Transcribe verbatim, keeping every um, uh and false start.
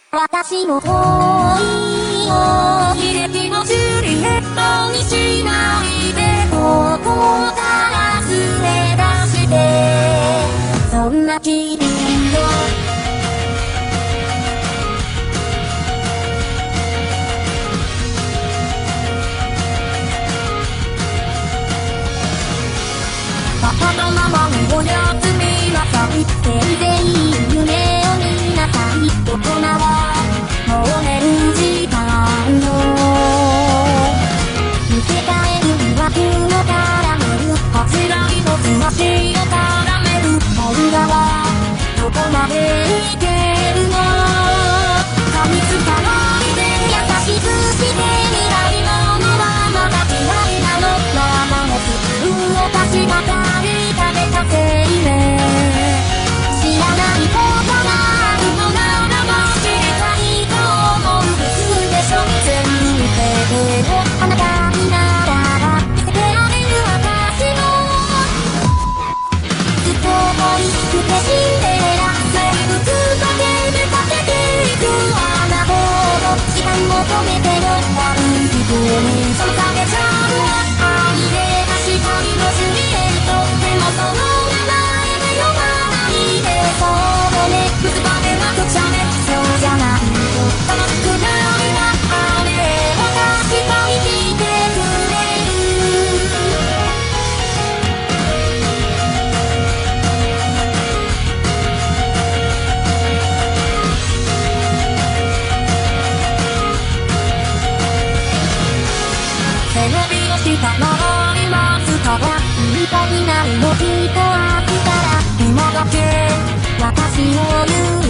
私の恋を悲劇のジュリエットにしないで、ここから連れ出して、そんな君をバカなままにおやすみなさい、全然いい夢を見なさい、大人はもう寝る時間よ。見せたえる疑惑の絡める、こちら一つ足を絡める、女はどこまでいけるの。噛みつかないで優しくして、未来のものはまだ嫌いなの。生の粒を立ちまたり食べたせいで、知らないことがあるのならば知りたいと思うべきでしょ。全部見せてよ、あなたにならば見せてあげる私のずっと恋しくてシンデレラ、生物だけでかけていくあなたほど時間求めてよ、悪い人にそさげちゃうわ。愛で確かにのジュリエット、でもその名前で呼ばないで。そうね、結ばれなくちゃね、そうじゃないと楽しくないわ。あれを確かに聞いてくれる。テレビの下回りますから、いい子になるのきっと飽きたら、今だけ私を許